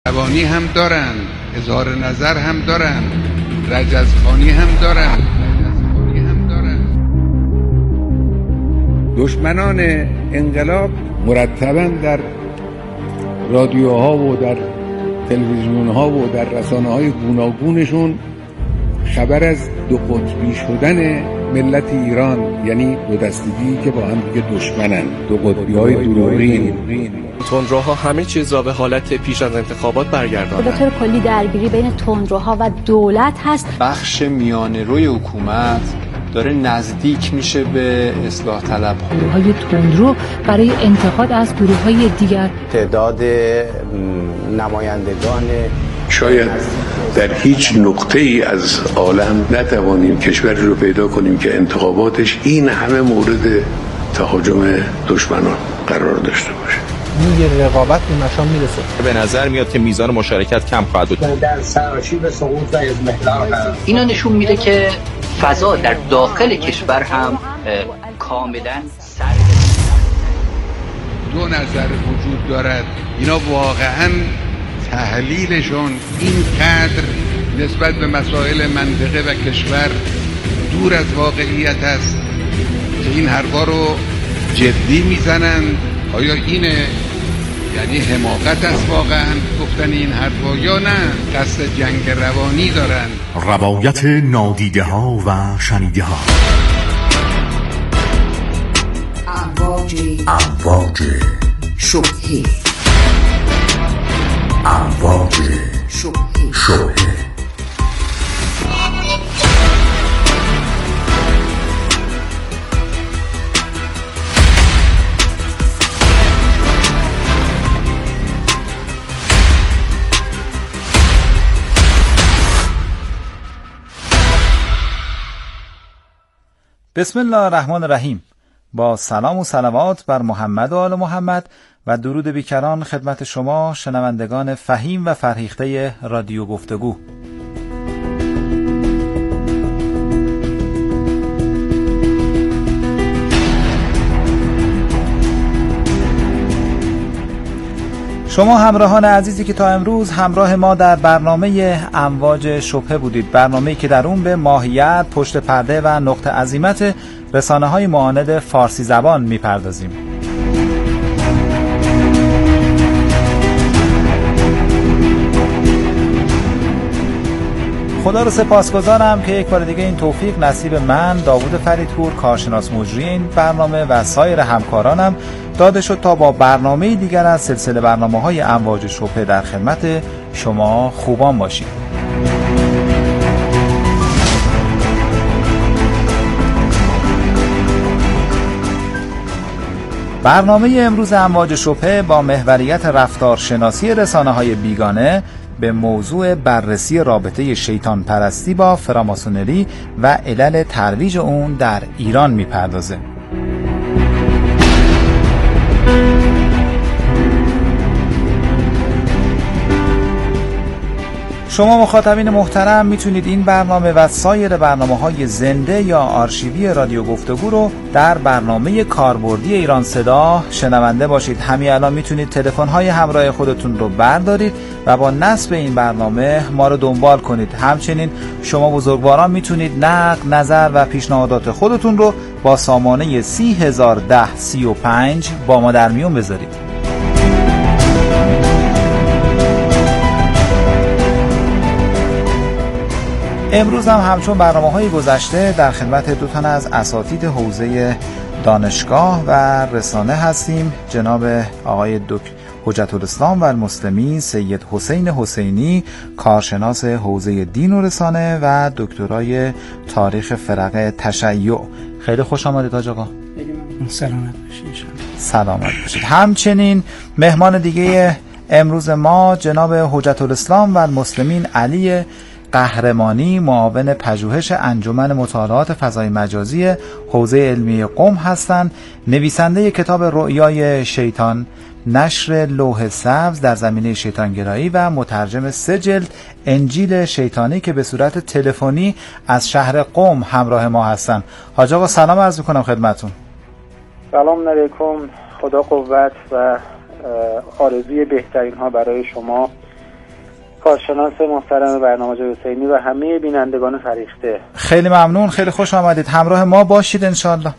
روانی هم دارن، اظهار نظر هم دارن، رجزخوانی هم دارن. دشمنان انقلاب مرتباً در رادیوها و در تلویزیونها و در رسانه‌های گوناگونشون خبر از دو قطبی شدن ملت ایران، یعنی دو دستگی که با هم دیگه دشمنن، دو قطبی‌های دروغین. تندروها همه چیز را به حالت پیش از انتخابات برگرداندن. به طور کلی درگیری بین تندروها و دولت هست. بخش میانه روی حکومت داره نزدیک میشه به اصلاح طلب. گروه‌های تندرو برای انتقاد از گروه‌های دیگر. تعداد نمایندگان شاید در هیچ نقطه‌ای از عالم نتوانیم کشوری رو پیدا کنیم که انتخاباتش این همه مورد تهاجم دشمنان قرار داشته باشه. یه رقابت به مشام میرسه. به نظر میاد که میزان مشارکت کم خواهد بود. در سراشیب سقوط و اضمحلال اینا نشون میده که فضا در داخل کشور هم کاملا دو نظر وجود دارد. اینا واقعاً تحلیلشون اینقدر نسبت به مسائل منطقه و کشور دور از واقعیت است که این حرفا رو جدی میزنن. آیا اینه یعنی حماقت است واقعا گفتن این حرفا یا نه قصد جنگ روانی دارن؟ روایت نادیده ها و شنیده ها. امواج شبهه. امواج شبهه. بسم الله الرحمن الرحیم. با سلام و صلوات بر محمد و آل محمد و درود بیکران خدمت شما شنوندگان فهیم و فرهیخته رادیو گفتگو. شما همراهان عزیزی که تا امروز همراه ما در برنامه امواج شبهه بودید، برنامه‌ای که در اون به ماهیت، پشت پرده و نقطه عظیمت رسانه‌های معاند فارسی زبان می‌پردازیم. خدا رو سپاسگزارم که یک بار دیگه این توفیق نصیب من، داوود فریدپور، کارشناس مجری این برنامه و سایر همکارانم داده شد تا با برنامه دیگر از سلسله برنامه‌های امواج شبهه در خدمت شما خوبان باشیم. برنامه امروز امواج شبهه با محوریت رفتارشناسی رسانه‌های بیگانه به موضوع بررسی رابطه شیطان پرستی با فراماسونری و علل ترویج اون در ایران میپردازه. شما مخاطبین محترم میتونید این برنامه و سایر برنامه‌های زنده یا آرشیوی رادیو گفتگو رو در برنامه کاربردی ایران صدا شنونده باشید. همین الان میتونید تلفن‌های همراه خودتون رو بردارید و با نصب این برنامه ما رو دنبال کنید. همچنین شما بزرگواران میتونید نقد، نظر و پیشنهادات خودتون رو با سامانه 301035 با ما در میون بذارید. امروز هم همچون برنامه‌های گذشته در خدمت دو تن از اساتید حوزه دانشگاه و رسانه هستیم. جناب آقای حجت الاسلام و المسلمین سید حسین حسینی، کارشناس حوزه دین و رسانه و دکترای تاریخ فرق تشیع. خیلی خوش آمدید حاج آقا. سلامت باشید. سلامت باشید. همچنین مهمان دیگه امروز ما جناب حجت الاسلام و المسلمین علی قهرمانی، معاون پژوهش انجمن مطالعات فضای مجازی حوزه علمی قم هستند. نویسنده کتاب رؤیای شیطان، نشر لوح سبز در زمینه شیطانگرایی و مترجم 3 جلد انجیل شیطانی که به صورت تلفنی از شهر قم همراه ما هستند. حاج آقا سلام عرض می‌کنم خدمتتون. سلام علیکم. خدا قوت و آرزوی بهترین ها برای شما کارشناس محترم برنامه حسینی و همه بینندگان فریخته. خیلی ممنون، خیلی خوش آمدید. همراه ما باشید انشالله.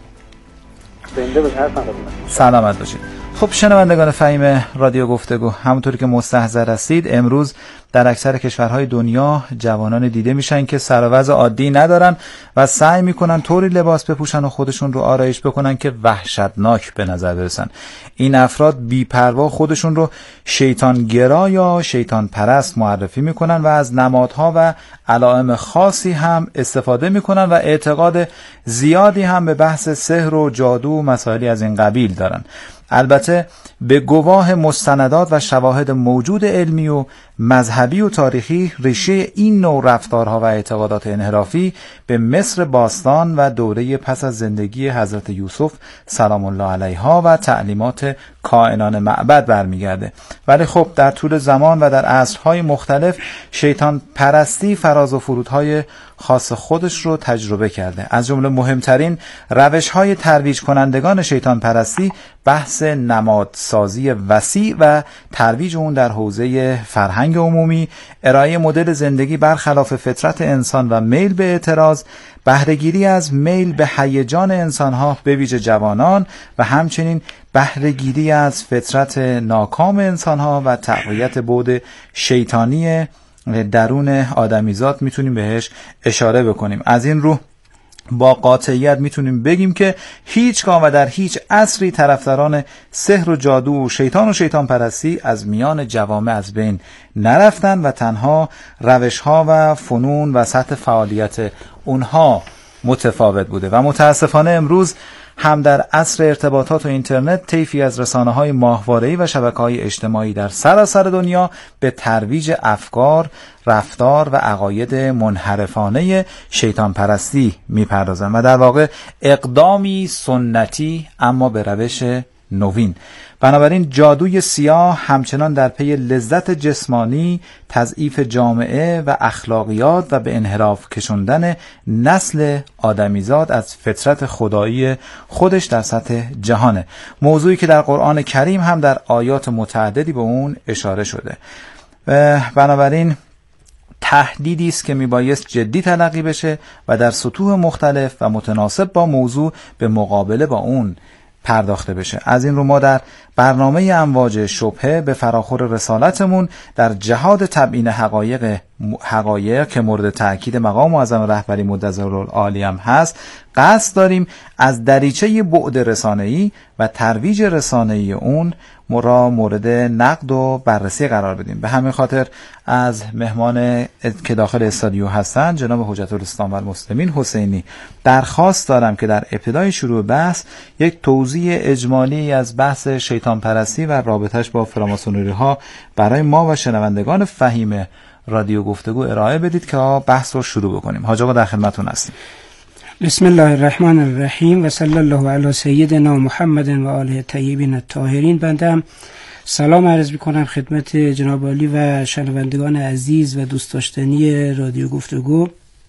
زنده باشید. سلامت باشید. خب شنوندگان فهیم رادیو گفتگو، همونطوری که مستحضر هستید امروز در اکثر کشورهای دنیا جوانان دیده میشن که سر و وضع عادی ندارن و سعی میکنن طوری لباس بپوشن و خودشون رو آرایش بکنن که وحشتناک به نظر برسن. این افراد بی‌پروا خودشون رو شیطانگرا یا شیطان پرست معرفی میکنن و از نمادها و علائم خاصی هم استفاده میکنن و اعتقاد زیادی هم به بحث سحر و جادو و مسائلی از این قبیل دارن. البته به گواه مستندات و شواهد موجود علمی و مذهبی و تاریخی ریشه این نوع رفتارها و اعتقادات انحرافی به مصر باستان و دوره پس از زندگی حضرت یوسف سلام الله علیها و تعلیمات کائنان معبد برمیگرده. ولی خب در طول زمان و در عصرهای مختلف شیطان پرستی فراز و فرودهای خاص خودش رو تجربه کرده. از جمله مهمترین روش‌های ترویج کنندگان شیطان پرستی بحث نمادسازی وسیع و ترویج اون در حوزه فرهنگ عمومی، ارائه مدل زندگی برخلاف فطرت انسان و میل به اعتراض، بهره‌گیری از میل به هیجان انسان‌ها به ویژه جوانان و همچنین بهره‌گیری از فطرت ناکام انسان‌ها و تقویت بعد شیطانی درون آدمیزاد میتونیم بهش اشاره بکنیم. از این رو با قاطعیت میتونیم بگیم که هیچگاه و در هیچ عصری طرفداران سحر و جادو و شیطان پرستی از میان جوامع از بین نرفتن و تنها روش‌ها و فنون و سطح فعالیت اونها متفاوت بوده و متاسفانه امروز هم در عصر ارتباطات و اینترنت طیفی از رسانه‌های ماهواره‌ای و شبکه‌های اجتماعی در سراسر دنیا به ترویج افکار، رفتار و عقاید منحرفانه شیطان پرستی می‌پردازند و در واقع اقدامی سنتی اما به روش نوین. بنابراین جادوی سیاه همچنان در پی لذت جسمانی، تضعیف جامعه و اخلاقیات و به انحراف کشوندن نسل آدمیزاد از فطرت خدایی خودش در سطح جهانه. موضوعی که در قرآن کریم هم در آیات متعددی به اون اشاره شده. بنابراین تهدیدی است که میبایست جدی تلقی بشه و در سطوح مختلف و متناسب با موضوع به مقابله با اون پرداخته بشه. از این رو ما در برنامه امواج شبهه به فراخور رسالتمون در جهاد تبیین حقایق که مورد تأکید مقام معظم رهبری مدظرالعالی هم هست قصد داریم از دریچه بعد رسانه‌ای و ترویج رسانه‌ای اون مورد نقد و بررسی قرار بدیم. به همین خاطر از مهمان که داخل استادیو هستن جناب حجت الاسلام و المسلمین حسینی درخواست دارم که در ابتدای شروع بحث یک توضیح اجمالی از بحث شیطان پرستی و رابطش با فراماسونری ها برای ما و شنوندگان فهیم رادیو گفتگو ارائه بدید که بحث رو شروع بکنیم. حاج آقا در خدمتتون هستیم. بسم الله الرحمن الرحیم و صلی الله علی سیدنا محمد و آله الطیبین الطاهرین. بنده هم سلام عرض می‌کنم خدمت جناب عالی و شنوندگان عزیز و دوست داشتنی رادیو گفتگو.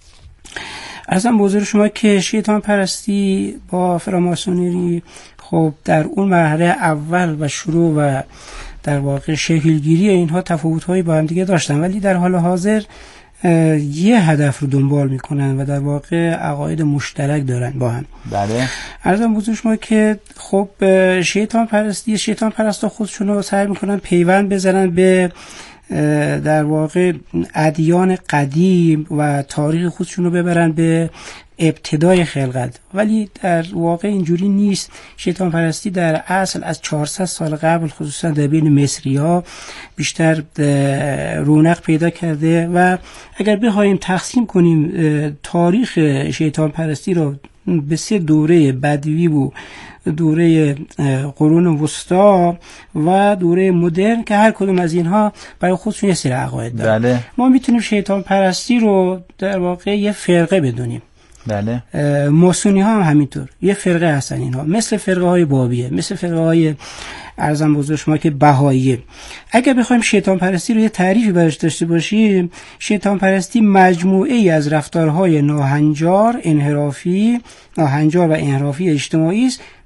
عرضم به حضور شما که شیطان پرستی با فراماسونری خب در اون مرحله اول و شروع و در واقع شکلگیری اینها تفاوت‌هایی با هم دیگه داشتن، ولی در حال حاضر یه هدف رو دنبال میکنن و در واقع عقاید مشترک دارن با هم. بله. عرضم بزرگ شما که خب شیطان پرستا خودشون رو سعی میکنن پیوند بزنن به در واقع ادیان قدیم و تاریخ خودشون رو ببرن به ابتدای خلقت، ولی در واقع اینجوری نیست. شیطان پرستی در اصل از 400 سال قبل خصوصا در بین مصری ها بیشتر رونق پیدا کرده و اگر بخوایم تقسیم کنیم تاریخ شیطان پرستی رو به 3 دوره بدوی و دوره قرون وسطا و دوره مدرن که هر کدوم از اینها برای خودشون یه سری عقاید دارن. بله. ما میتونیم شیطان پرستی رو در واقع یه فرقه بدونیم. بله. ماسونی ها هم همینطور یه فرقه هستن اینها، مثل فرقه های بابیه، مثل فرقه های ارزم بزرگ شما که بهاییه. اگر بخوایم شیطان پرستی رو یه تعریفی براش داشته باشیم، شیطان پرستی مجموعه ای از رفتارهای ناهنجار و انحرافی اجتماعی است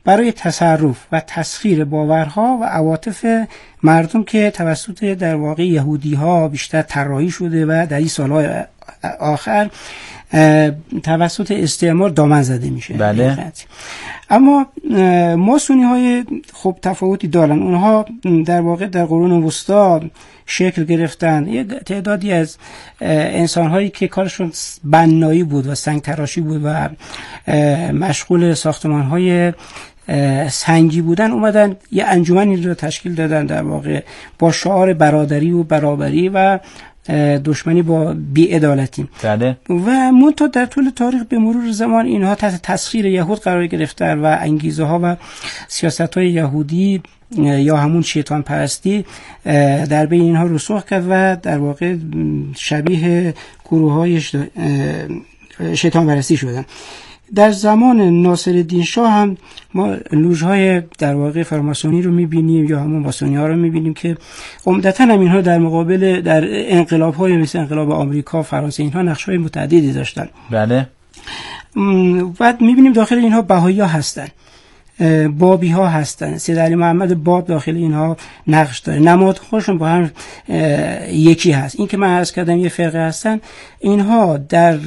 برای تصرف و تسخیر باورها و عواطف مردم که توسط در واقع یهودی‌ها بیشتر طراحی شده و در این سال‌های آخر توسط استعمار دامن زده میشه. بله. اما ماسونی‌های خب تفاوتی دارن. اونها در واقع در قرون وسطا شکل گرفتن. یه تعدادی از انسان‌هایی که کارشون بنایی بود و سنگ تراشی بود و مشغول ساختمان‌های سنگی بودن، اومدن یه انجمنی رو تشکیل دادن در واقع با شعار برادری و برابری و دشمنی با بی‌عدالتی. بله. و منتها در طول تاریخ به مرور زمان اینها تحت تسخیر یهود قرار گرفتن و انگیزه ها و سیاست های یهودی یا همون شیطان پرستی در بین اینها رسوخ کرد و در واقع شبیه گروه های شیطان پرستی شدن. در زمان ناصرالدین شاه هم ما لوژهای در واقع فراماسونی رو می‌بینیم یا همون ماسونی‌ها رو می‌بینیم که عمدتاً هم اینها در مقابل در انقلاب‌های مثل انقلاب آمریکا، فرانسه، اینها نقش‌های متعددی داشتن. بله. بعد می‌بینیم داخل اینها بهائی‌ها هستن، بابی ها هستن. سید علی محمد باب داخل اینها نقش داره. نماد خودشون با هم یکی هست. این که من عرض کردم یه فرقه هستن، اینها در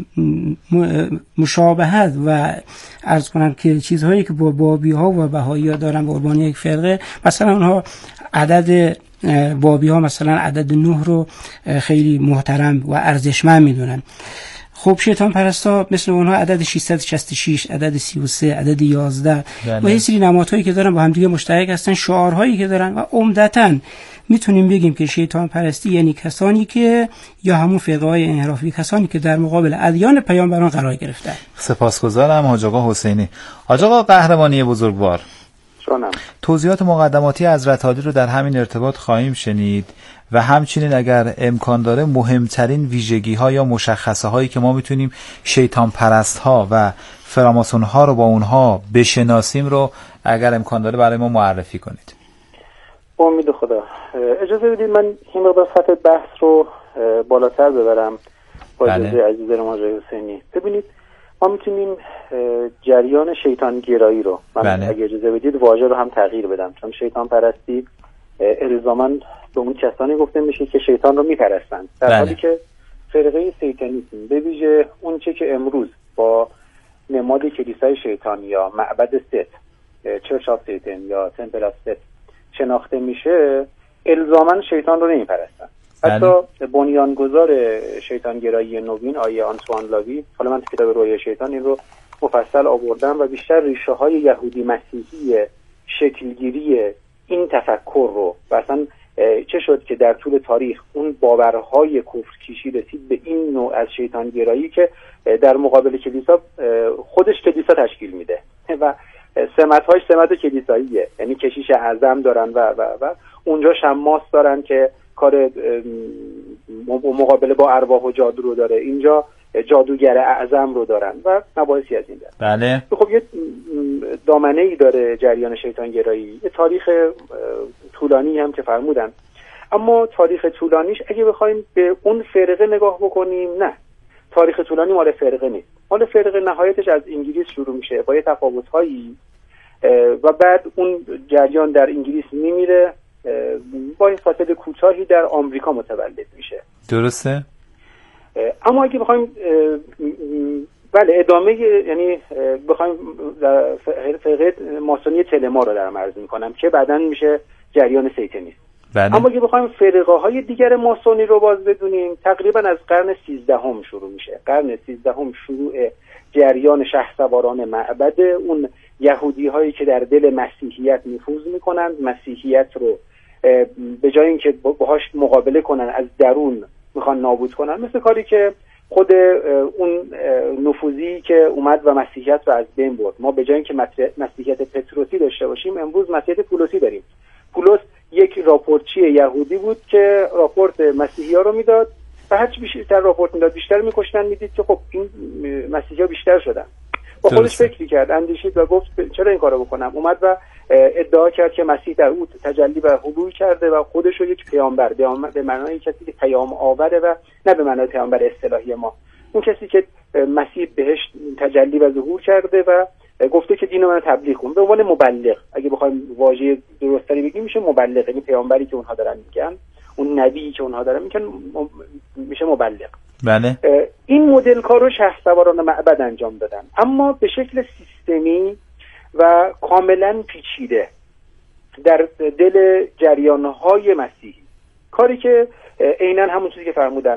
مشابهت و عرض کنم که چیزهایی که با بابی ها و بهایی ها دارن به عنوان یک فرقه، مثلا اونها عدد بابی ها مثلا عدد 9 رو خیلی محترم و ارزشمند میدونن. خب شیطان پرستا مثل اونها عدد 666، عدد 33، عدد 11 و یه سری نمادهایی که دارن با هم دیگه مشترک هستن، شعارهایی که دارن و عمدتاً میتونیم بگیم که شیطان پرستی یعنی کسانی که یا همون فرقه های انحرافی، کسانی که در مقابل ادیان پیامبران قرار گرفتن. سپاسگزارم حاج آقا حسینی. حاج آقا قهرمانی بزرگوار، توضیحات مقدماتی حضرت عالی رو در همین ارتباط خواهیم شنید و همچنین اگر امکان داره مهمترین ویژگی ها یا مشخصه هایی که ما میتونیم شیطان پرست ها و فراماسون ها رو با اونها بشناسیم رو اگر امکان داره برای ما معرفی کنید. با امید خدا. اجازه بدید من این مقدار سطح بحث رو بالاتر ببرم با اجازه عزیز رماجای حسینی. ببینید ما میتونیم جریان شیطان گرایی رو من اگه اجازه بدید واژه رو هم تغییر بدم، چون شیطان پرستی الزاماً به اون کسانی گفته میشه که شیطان رو میپرستند، در حالی که فرقه سیتانیسم به ویژه اون چه که امروز با نماد کلیسای شیطان یا معبد ست، چرچ آف سیتن یا تمپل آف ست شناخته میشه، الزاماً شیطان رو نمیپرستن. حتی بنیانگذار شیطانگرایی نوین آیه آنتوان لاوی، حالا من تو کتاب رویای شیطان این رو مفصل آوردم و بیشتر ریشه های یهودی مسیحی شکلگیری این تفکر رو و اصلا چه شد که در طول تاریخ اون باورهای کفرکیشی رسید به این نوع از شیطانگرایی که در مقابل کلیسا خودش کلیسا تشکیل میده و سمت‌هاش سمت کلیساییه، یعنی کشیش اعظم دارن و اونجا شماس دارن که کار مقابله با ارواح و جادو رو داره، اینجا جادوگر اعظم رو دارن و مباحثی از این داره. بله. خب یه دامنه‌ای داره جریان شیطانگرایی، یه تاریخ طولانی هم که فرمودن، اما تاریخ طولانیش اگه بخوایم به اون فرقه نگاه بکنیم، نه، تاریخ طولانی مال فرقه نیست. مال فرقه نهایتش از انگلیس شروع میشه با یه تفاوت‌هایی و بعد اون جریان در انگلیس میمیره، با این فاصله کوتاهی در آمریکا متولد میشه. درسته؟ اما اگه بخوایم بله ادامه، یعنی بخوایم فرقه ماسونی تلما رو در مرز میکنم که بعداً میشه جریان سیتانیسم. بله. اما اگه بخوایم فرقه های دیگر ماسونی رو باز بدونیم، تقریبا از قرن 13 شروع میشه. قرن 13 شروع جریان شهسواران معبد، اون یهودی هایی که در دل مسیحیت نفوذ میکنن، مسیحیت رو به جای اینکه باهاش مقابله کنن از درون میخوان نابود کنن، مثل کاری که خود اون نفوذی که اومد و مسیحیت رو از بین برد. ما به جای اینکه مسیحیت پتروسی داشته باشیم، امروز مسیحیت پولسی داریم. پولس یک راپورتچی یهودی بود که راپورت مسیحی‌ها رو میداد و هرچی بیشتر راپورت میداد بیشتر میکشتن، میدید که خب این مسیحی‌ها بیشتر شدن. با خودش فکری کرد، اندیشید و گفت چرا این کارو بکنم. اومد و ادعا کرد که مسیح در او تجلی و حلول کرده و خودش رو یک پیامبر به معنای کسی که پیام آوره و نه به معنای پیامبر اصطلاحی ما، اون کسی که مسیح بهش تجلی و ظهور کرده و گفته که دین من تبلیغ کن، به عنوان مبلغ. اگه بخوایم واژه درستری بگیم میشه مبلغ، یعنی پیامبری که اونها دارن میگن، اون نبی که اونها دارن میگن میشه مبلغ. بله. این مدل کار رو شهسواران معبد انجام دادن، اما به شکل سیستمی و کاملا پیچیده در دل جریان‌های مسیحی، کاری که عیناً همون چیزی که فرمودن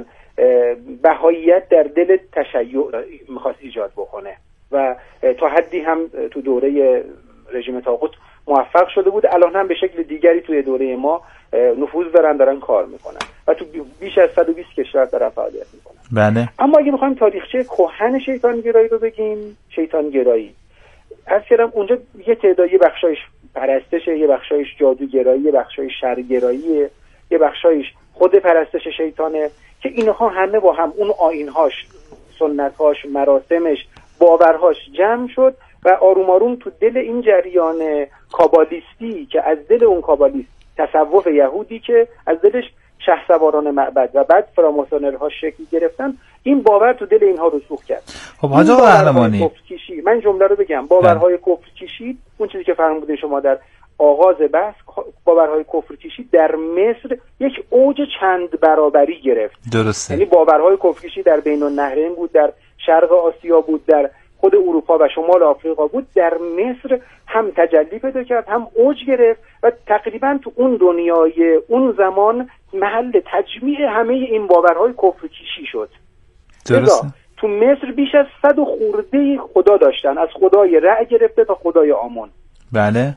بهاییت در دل تشیع میخواست ایجاد بکنه و تا حدی هم تو دوره رژیم طاغوت موفق شده بود. الان هم به شکل دیگری توی دوره ما نفوذ دارن کار میکنن و تو بیش از 120 کشور دارن فعالیت میکنن. بله. اما اگه بخوایم تاریخچه کهن شیطانگرایی رو بگیم، شیطانگرایی از کردم اونجا یه تعدادی بخشایش پرستشه، یه بخشایش جادوگرایی، یه بخشایش شرگرایی، یه بخشایش خود پرستش شیطانه که اینها همه با هم اون آیین‌هاش، سنت‌هاش، مراسمش، باورهاش جمع شد و آروم آروم تو دل این جریان کابالیستی که از دل اون کابالیست تصوف یهودی که از دلش شهسواران معبد و بعد فراماسونرها شکل گرفتن، این باور تو دل اینها رسوخ کرد. خب حاج آقا قهرمانی، من جمله رو بگم، باورهای کفر کشید، اون چیزی که فرمودین شما در آغاز بحث، باورهای کفر کشید در مصر یک اوج چند برابری گرفت. درسته. یعنی باورهای کفر کشید در بین النهرین بود، در شرق آسیا بود، در خود اروپا و شمال آفریقا بود، در مصر هم تجلی پیدا کرد، هم اوج گرفت و تقریبا تو اون دنیای اون زمان محل تجمیع همه این باورهای کفر کشی شد. درسته. تو مصر بیش از 100 خورده خدا داشتن، از خدای رع گرفته تا خدای آمون. بله.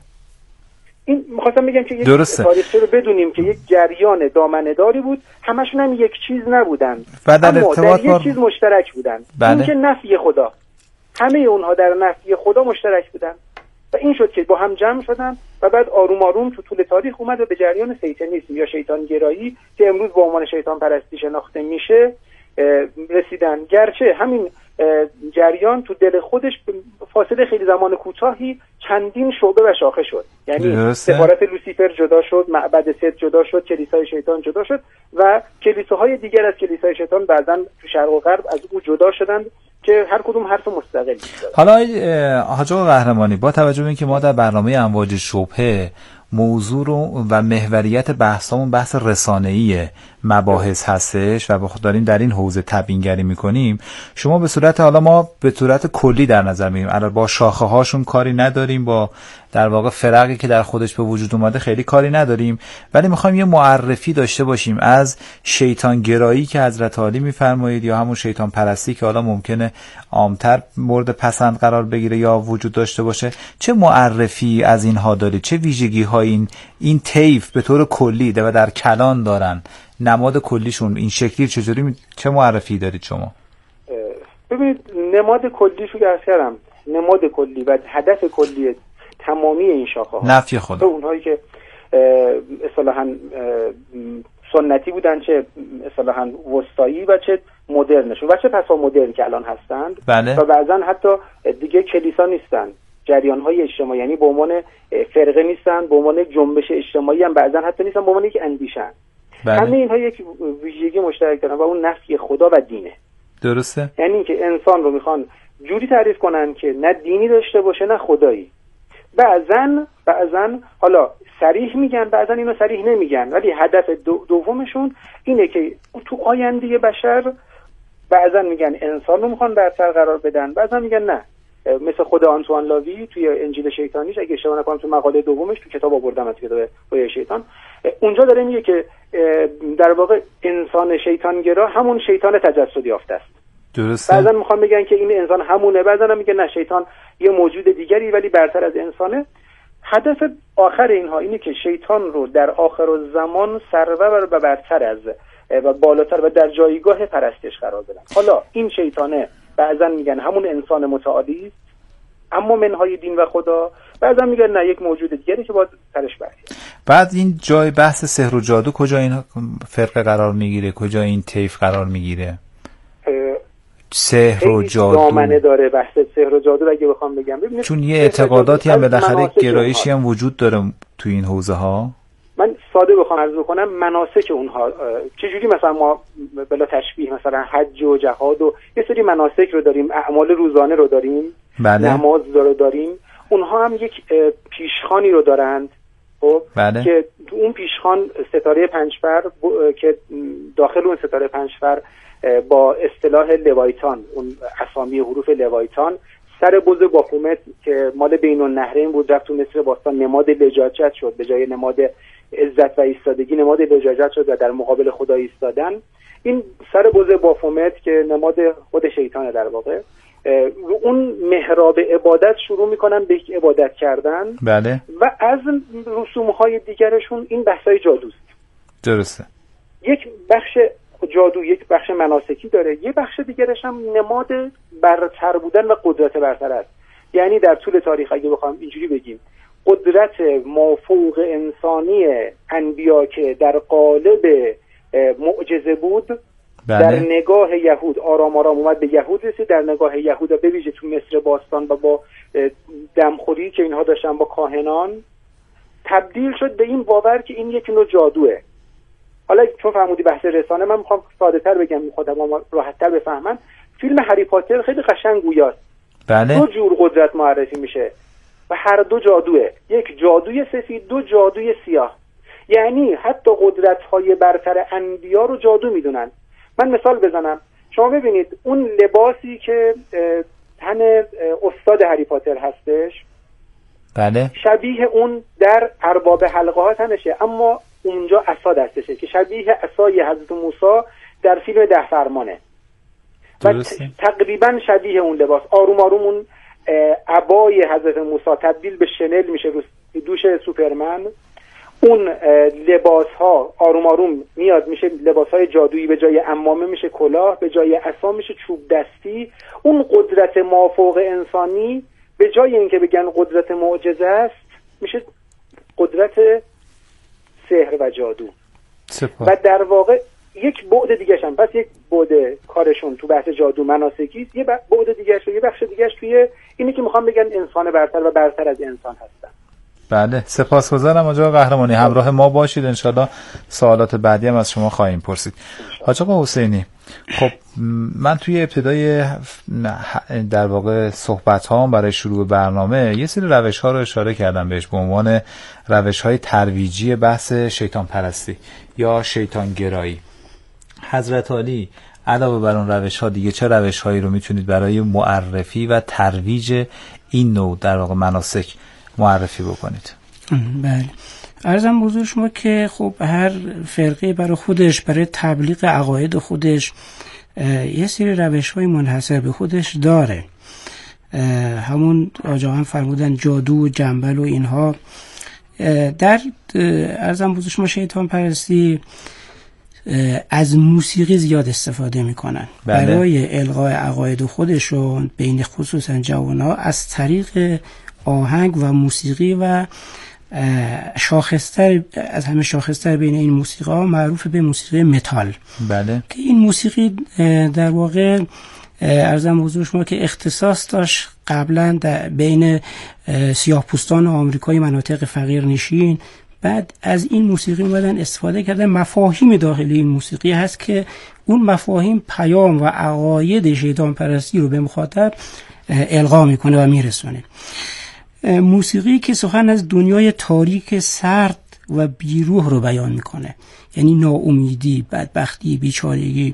این می‌خواستم بگم که یک تاریخچه رو بدونیم که یک جریان دامنه‌داری بود، همشون هم یک چیز نبودن و در ارتباط یک چیز مشترک بودن. بله. این که نفی خدا، همه اونها در نفی خدا مشترک بودن و این شد که با هم جمع شدن و بعد آروم آروم تو طول تاریخ اومد و به جریان سیتانیسم یا شیطان گرایی که امروز با عنوان شیطان پرستی شناخته میشه رسیدن. گرچه همین جریان تو دل خودش فاصله خیلی زمان کوتاهی چندین شعبه و شاخه شد، یعنی سفارت لوسیفر جدا شد، معبد ست جدا شد، کلیسای شیطان جدا شد و کلیساهای دیگر از کلیسای شیطان بعداً تو شرق و غرب از او جدا شدند که هر کدوم حرف مستقلی داره. حالا حاج آقا قهرمانی، با توجه به اینکه ما در برنامه امواج شبهه موضوع رو و محوریت بحثمون بحث رسانه‌ای مباحث هستش و داریم در این حوزه تبیینگری میکنیم، شما به صورت، حالا ما به صورت کلی در نظر میگیریم، الان با شاخه هاشون کاری نداریم، با در واقع فرقی که در خودش به وجود اومده خیلی کاری نداریم، ولی میخوایم یه معرفی داشته باشیم از شیطان گرایی که حضرت عالی میفرمایید یا همون شیطان پرستی که حالا ممکنه عامتر مورد پسند قرار بگیره یا وجود داشته باشه. چه معرفی از اینها دارید؟ چه ویژگی های این طیف به طور کلی و در کلان دارن؟ نماد کلیشون این شکلی چجوری، چه معرفی دارید شما؟ ببینید، نماد کلیشو که عرض کردم، نماد کلی و هدف کلی تمامی این شاخه ها نفی خدا، اونهایی که اصطلاحاً سنتی بودن، چه اصطلاحاً وسطایی و چه مدرنشون و چه پسا مدرن که الان هستند. بله. و بعضا حتی دیگه کلیسا نیستن، جریان‌های اجتماعی، یعنی به عنوان فرقه نیستن، به عنوان جنبش اجتماعی هم بعضا حتی نیستن، به عنوان یک اندیشن. بله. همه اینها یک ویژگی مشترک دارن و اون نفی خدا و دینه. درسته. یعنی اینکه انسان رو میخوان جوری تعریف کنن که نه دینی داشته باشه نه خدایی. بعضن حالا صریح میگن، بعضن اینو صریح نمیگن، ولی هدف دومشون اینه که تو آینده بشر بعضن میگن انسان رو میخوان برتر قرار بدن، بعضن میگن نه، مثل خود آنتوان لاوی توی انجیل شیطانیش، اگه اشتباه نکنم تو مقاله دومش تو کتاب آوردم از کتاب رویای شیطان، اونجا داره میگه که در واقع انسان شیطانگرا همون شیطان تجسد یافته است. درسته. بعضن میخوان بگن که این انسان همونه، بعضن هم میگن نه، شیطان یه موجود دیگری ولی برتر از انسانه. هدف آخر اینها اینه که شیطان رو در آخر الزمان سرور و برتر از و بالاتر و در جایگاه پرستش قرار بدن. حالا این شیطانه بعضا میگن همون انسان متعالی است اما منهای دین و خدا، بعضا میگن نه، یک موجود دیگری که باید سرش برید. بعد این جای بحث سحر و جادو کجا این فرقه قرار میگیره؟ کجا این طیف قرار میگیره؟ سحر و جادو دامنه داره بحث سحر و جادو، اگه بخوام بگم. ببینید، چون یه اعتقاداتی هم بالاخره گرایشی هم وجود داره تو این حوزه ها. من ساده بخوام عرض بکنم، مناسک اونها چجوری، مثلا ما بلا تشبیه مثلا حج و جهاد و یه سری مناسک رو داریم، اعمال روزانه رو داریم، نماز رو داریم، اونها هم یک پیشخوانی رو دارند. خب که تو اون پیشخوان ستاره پنجفر که داخل اون ستاره پنجفر با اصطلاح لوایتان، اون اسامی حروف لوایتان، سر بز بافومت که مال بین النهرین بود رفت تو مصر باستان نماد لجاجت شد، به جای نماد عزت و ایستادگی نماد لجاجت شد و در مقابل خدا ایستادن. این سر بز بافومت که نماد خود شیطانه در واقع، اون محراب عبادت شروع میکنن به عبادت کردن. بله. و از رسوم‌های دیگرشون این بحث‌های جادوست. درسته. یک بخش جادو، یک بخش مناسکی داره، یه بخش دیگرش هم نماد برتر بودن و قدرت برتر است. یعنی در طول تاریخ اگه بخوام اینجوری بگیم، قدرت مافوق انسانی انبیا که در قالب معجزه بود، در نگاه یهود آرام آرام اومد به یهود رسید، در نگاه یهود به ویژه تو مصر باستان و با دمخوری که اینها داشتن با کاهنان، تبدیل شد به این باور که این یک نوع جادوه. حالا چون فرمودی بحث رسانه، من میخوام ساده تر بگم خودم راحت تر بفهمن. فیلم هری پاتر خیلی قشنگ گویاست. بله. دو جور قدرت معرفی میشه و هر دو جادوه، یک جادوی سفید، دو جادوی سیاه. یعنی حتی قدرت‌های برتر انبیا رو جادو میدونن. من مثال بزنم، شما ببینید اون لباسی که تن استاد هری پاتر هستش، بله، شبیه اون در ارباب حلقه ها تنشه، اما اونجا عصا دستشه که شبیه عصای حضرت موسی در فیلم 10 فرمانه و تقریبا شبیه اون لباس. آروم آروم اون عبای حضرت موسی تبدیل به شنل میشه رو دوش سوپرمن. اون لباس ها آروم آروم میاد میشه لباس های جادویی، به جای عمامه میشه کلاه، به جای عصا میشه چوب دستی. اون قدرت مافوق انسانی به جای اینکه بگن قدرت معجزه است، میشه قدرت سحر و جادو. و در واقع یک بعد دیگه‌ش هم، پس یک بعد کارشون تو بحث جادو مناسکی است، یه بعد دیگه‌ش، یه بخش دیگه‌ش توی اینی که میخوام بگن انسان برتر و برتر از انسان هستن. بله، سپاسگزارم آقا قهرمانی. همراه ما باشید، انشالله سوالات بعدی هم از شما خواهیم پرسید. حاج آقا حسینی، خب من توی ابتدای در واقع صحبت ها برای شروع برنامه یه سری روش ها رو اشاره کردم بهش به عنوان روش های ترویجی بحث شیطان پرستی یا شیطان گرایی. حضرت علی علاوه بر اون روش ها دیگه چه روش هایی رو میتونید برای معرفی و ترویج این نوع در واقع مناسک معرفی بکنید؟ بله، عرضم حضور شما که خب هر فرقه برای خودش، برای تبلیغ عقاید خودش یه سری روش‌های منحصر به خودش داره. همون آقایان فرمودن جادو و جنبل و اینها. در عرضم حضور شما شیطان پرستی از موسیقی زیاد استفاده میکنن. بله. برای القای عقاید خودشون بین خصوصا جوان‌ها از طریق آهنگ و موسیقی و شاخصتر از همه شاخصتر بین این موسیقی ها معروف به موسیقی متال. بله. که این موسیقی در واقع عرضم حضور شما که اختصاص داشت قبلا بین سیاه پوستان آمریکایی مناطق فقیر نشین. بعد از این موسیقی اومدن استفاده کردن. مفاهیم داخلی این موسیقی هست که اون مفاهیم پیام و عقاید شیطان پرستی رو به مخاطب القا میکنه و میرسونه. موسیقی که سخن از دنیای تاریک سرد و بیروح رو بیان میکنه، یعنی ناامیدی، بدبختی، بیچارگی،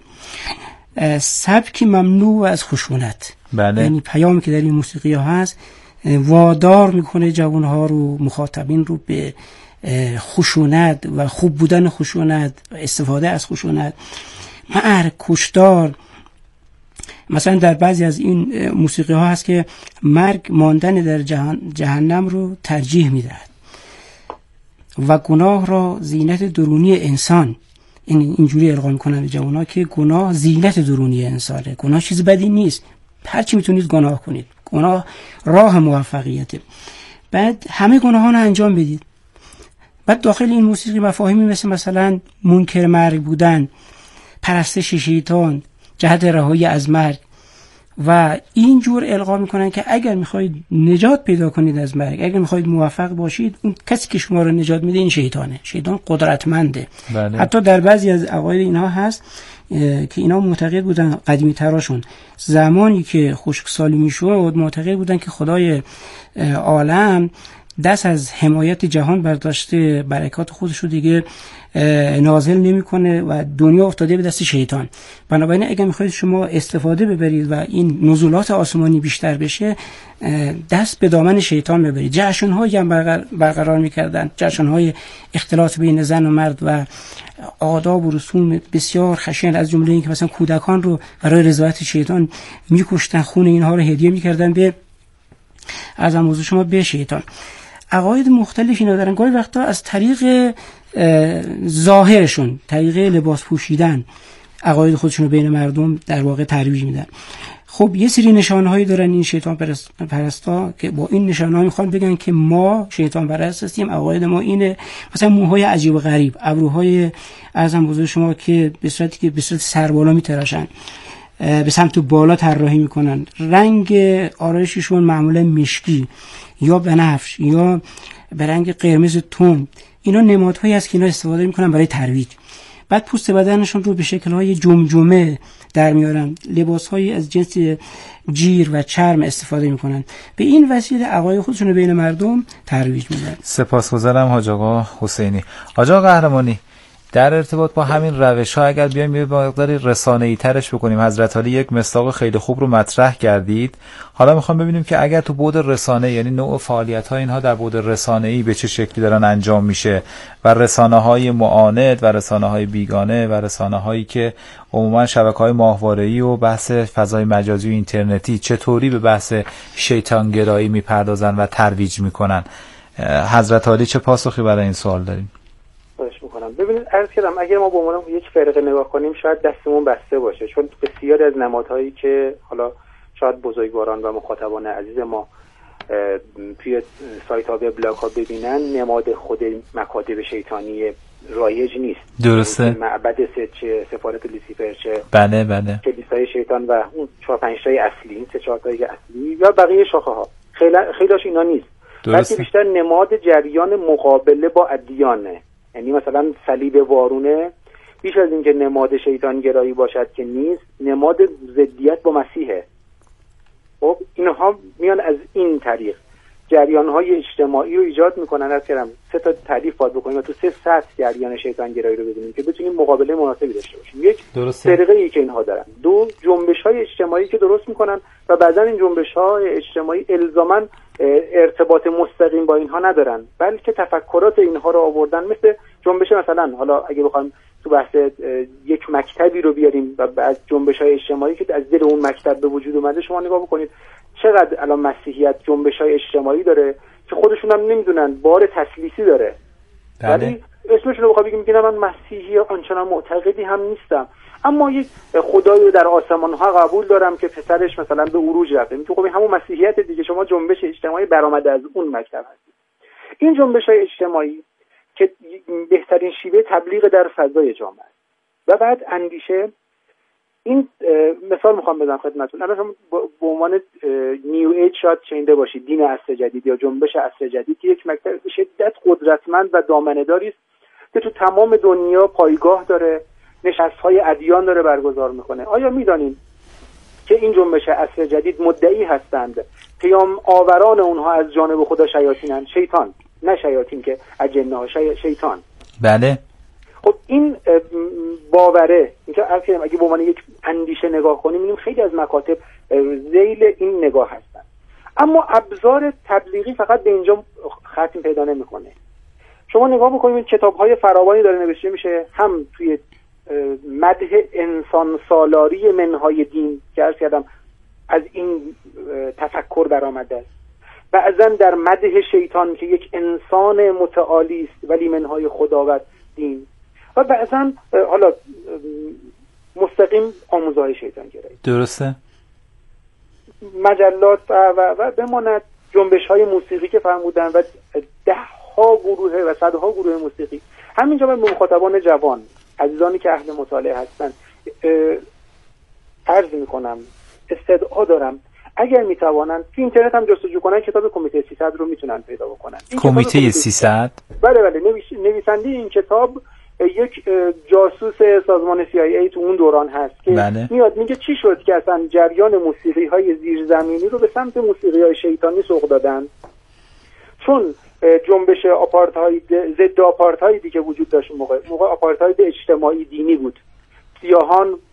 سبکی ممنوع از خشونت. بله. یعنی پیامی که در این موسیقی ها هست وادار میکنه جوانها رو، مخاطبین رو به خشونت و خوب بودن خشونت، استفاده از خشونت، مرگ، کشتار. مثلا در بعضی از این موسیقی ها هست که مرگ ماندن در جهنم رو ترجیح میدهد و گناه را زینت درونی انسان. اینجوری القا میکنن به جوان‌ها که گناه زینت درونی انسانه، گناه چیز بدی نیست، هر چی میتونید گناه کنید، گناه راه موفقیته. بعد همه گناهان رو انجام بدید. بعد داخل این موسیقی مفاهیمی مثلا منکر مرگ بودن، پرستش شیطان، جهت رهایی از مرگ و اینجور القا میکنن که اگر میخواید نجات پیدا کنید از مرگ، اگر میخواید موفق باشید، اون کسی که شما رو نجات میده این شیطانه. شیطان قدرتمنده. بله. حتی در بعضی از عقاید اینها هست که اینا معتقد بودن، قدیمی تراشون زمانی که خشکسالی میشد معتقد بودن که خدای عالم دست از حمایت جهان برداشته، برکات خودش رو دیگه نازل نمیکنه و دنیا افتاده به دست شیطان. بنابراین اگه میخواید شما استفاده ببرید و این نزولات آسمانی بیشتر بشه، دست به دامن شیطان ببرید. جشن‌هایی هم برقرار میکردن، جشن‌های اختلاط بین زن و مرد و آداب و رسوم بسیار خشن، از جمله این که مثلا کودکان رو برای رضایت شیطان میکشتن، خون اینها رو هدیه میکردن به از موضوع شما به شیطان. عقاید مختلف اینا دارن، گاهی وقتا از طریق ظاهرشون، طریق لباس پوشیدن، عقاید خودشون رو بین مردم در واقع ترویج میدن. خب یه سری نشانهایی دارن این شیطان پرستا که با این نشانه‌ها میخوان بگن که ما شیطان پرست هستیم، عقاید ما اینه. مثلا موهای عجیب و غریب، ابروهای ارزم بزرگ شما که به صورتی سربالا میتراشن، به سمت بالا طراحی میکنن، رنگ آرایششون معمولا مشکی یا بنفش یا به رنگ قرمز تند. اینا نمادهایی است که اینا استفاده میکنن برای ترویج. بعد پوست بدنشون رو به شکل‌های جمجمه در میارن، لباس‌هایی از جنس جیر و چرم استفاده میکنن. به این وسیله عقاید خودشون رو بین مردم ترویج میدن. سپاسگزارم حاج آقا حسینی. حاج آقا قهرمانی، در ارتباط با همین روش‌ها اگر بیایم یه مقداری رسانه‌ای ترش بکنیم، حضرت علی یک مصداق خیلی خوب رو مطرح کردید. حالا میخوام ببینیم که اگر تو بعد رسانه، یعنی نوع فعالیت‌های اینها در بعد رسانه‌ای به چه شکلی دارن انجام میشه و رسانه‌های معاند و رسانه‌های بیگانه و رسانه‌هایی که عموما شبکه‌های ماهواره‌ای و بحث فضای مجازی و اینترنتی چطوری به بحث شیطانگرایی میپردازن و ترویج میکنن. حضرت علی چه پاسخی برای این سوال داریم؟ ببینید عرض کردم اگر ما به عنوان یک فرقه نگاه کنیم شاید دستمون بسته باشه، چون بسیاری از نمادهایی که حالا شاید بزرگواران و مخاطبان عزیز ما توی سایت ها و بلاگ ها ببینن، نماد خود مکاتب شیطانی رایج نیست. درسته. معبد سفارت لوسیفر چه بله کلیسای شیطان و اون 4-5 تای اصلی، این 3-4 تای اصلی یا بقیه شاخه ها خیلیش اینا نیست. بلکه بیشتر نماد جریان مقابله با ادیانه. یعنی مثلا صلیب وارونه بیش از اینکه نماد شیطان گرایی باشد که نیست، نماد ضدیت با مسیحه. خب اینها میان از این طریق جریان‌های اجتماعی رو ایجاد میکنن. از کردم 3 تا تعریف باید بکنیم و تو 3 سطح جریان شیطان گرایی رو ببینیم که بتونیم مقابله مناسبی داشته باشیم. یک، فرقه‌ای که اینها دارن. 2، جنبش‌های اجتماعی که درست میکنن و بعضا این جنبش‌های اجتماعی الزاماً ارتباط مستقیم با اینها ندارن، بلکه تفکرات اینها رو آوردن. مثل جنبش مثلا حالا اگه بخوایم تو بحث یک مکتبی رو بیاریم و از جنبش‌های اجتماعی که از دل اون مکتب به وجود اومده، شما نگاه بکنید چقدر الان مسیحیت جنبش‌های اجتماعی داره که خودشون هم نمیدونن، بار تسلیسی داره. ولی اسمشون رو بخوام بگیم من مسیحی آنچنان معتقدی هم نیستم، اما یک خدایی رو در آسمان‌ها قبول دارم که پسرش مثلا به عروج رفته. میگه خب همون مسیحیت دیگه، شما جنبش اجتماعی برآمده از اون مکتب هستید. این جنبش‌های اجتماعی که بهترین شیوه تبلیغ در فضای جامعه و بعد اندیشه. این مثال میخوام بزنم خدمتتون. الان به عنوان نیو ایج شاید شنیده باشید، دین عصر جدید یا جنبش عصر جدید، که یک مکتب به شدت قدرتمند و دامنه‌داری است که تو تمام دنیا پایگاه داره، نشست‌های ادیان داره برگزار میکنه. آیا میدانیم که این جنبش عصر جدید مدعی هستند قیام آوران اونها از جانب خدا شیاطینن؟ شیطان، نه شیاطین که از جن‌ها، شیطان. بله. خب این باوره، اینکه اگه به عنوان یک اندیشه نگاه کنیم می‌بینیم خیلی از مکاتب ذیل این نگاه هستن، اما ابزار تبلیغی فقط به اینجا ختم پیدا نمی‌کنه. شما نگاه بکنید کتاب‌های فراوانی داره نوشته میشه، هم توی مدح انسان سالاری منهای دین که عرض کردم از این تفکر برآمده است، بعضا در مدح شیطان که یک انسان متعالی است ولی منهای خدا و دین، و بعضا حالا مستقیم آموزهای شیطان گرایی. درسته. مجلات و بماند جنبش‌های موسیقی که فرمودن و 10ها گروه و 100ها گروه موسیقی. همینجا من به مخاطبان جوان، عزیزانی که اهل مطالعه هستن، عرض میکنم استدعا دارم اگر میتوانن تو اینترنت هم جستجو کنن، کتاب کمیته 300 رو میتونن پیدا بکنن. کمیته 300 بله نویسنده این کتاب یک جاسوس سازمان CIA تو اون دوران هست که بله. میاد میگه چی شد که اصلا جریان موسیقی‌های زیرزمینی رو به سمت موسیقی‌های شیطانی سوق دادن. چون جنبش آپارتاید، ضد آپارتایدی که وجود داشت موقع آپارتاید اجتماعی دینی بود. سیاهان